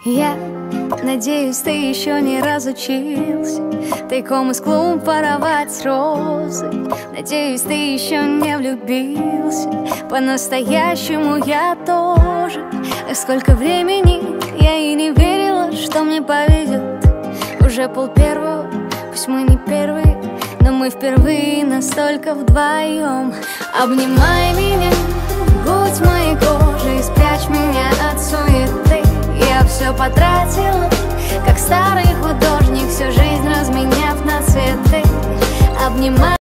Я надеюсь, ты еще не разучился тайком из клумб воровать розы. Надеюсь, ты еще не влюбился по-настоящему, я тоже. Сколько времени я и не верила, что мне повезет. Уже 12:30, пусть мы не первые, но мы впервые настолько вдвоем. Обнимай меня, будь моей кожей, спрячь меня от суеты. Я все потратила, как старый художник, всю жизнь разменяв на цветы. Обнимай